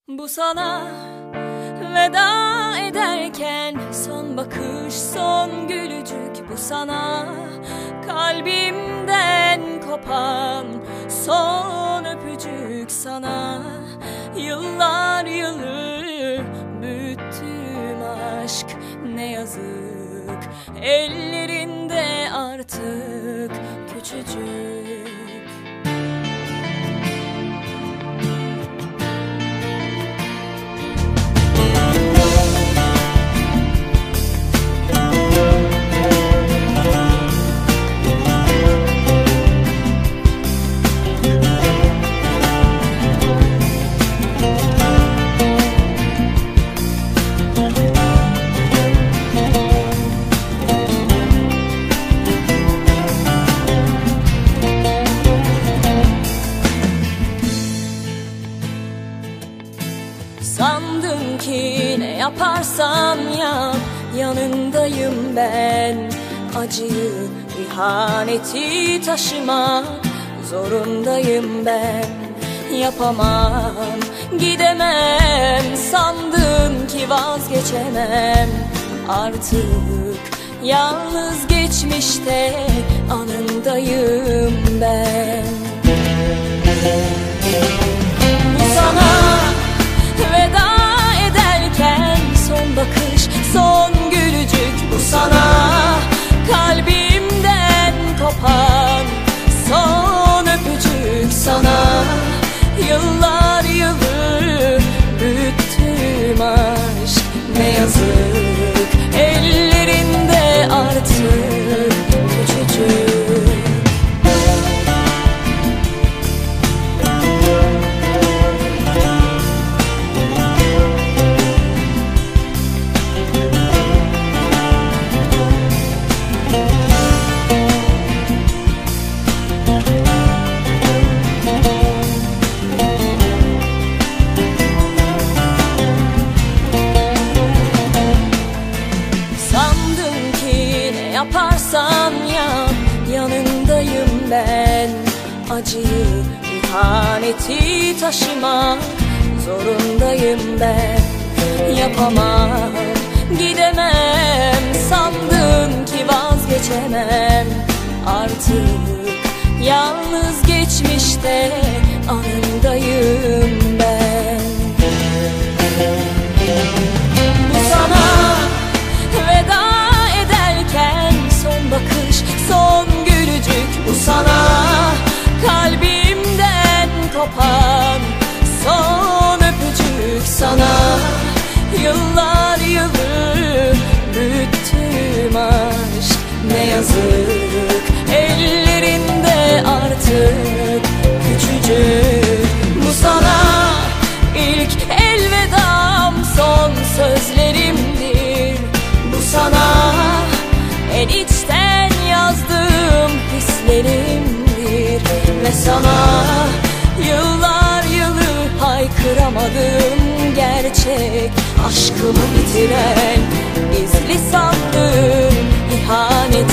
Bu sana veda ederken son bakış, son gülücük. Bu sana kalbimden kopan son öpücük. Sana yıllar yılı büyüttüm aşk, ne yazık ellerinde artık küçücük. Sandın ki ne yaparsan yap, yanındayım ben. Acıyı, ihaneti taşımak zorundayım ben. Yapamam, gidemem, sandın ki vazgeçemem. Artık yalnız geçmişte anındayım ben. Bu sana veda ederken son bakış, son gülücük. Bu sana kalbimden kopan son öpücük. Sana yıllar yılı büyüttüm aşk, ne yazık ellerinde artık küçücük. Yaparsan yap, yanındayım ben. Acıyı, ihaneti taşımak zorundayım ben. Yapamam, gidemem, sandın ki vazgeçemem. Artık yalnız geçmişte anındayım ben. Bu sana veda ederken son bakış, son gülücük. Bu sana kalbimden kopan son öpücük. Sana yıllar yılı büyüttüm aşk, ne yazık ellerinde artık küçücük. Bu sana ilk elvedam, son sözlerimdir. Bu sana en içten yazdığım hislerimdir. Ve sana yıllar yılı haykıramadım gerçek aşkımı bitiren gizli sandığım ihanet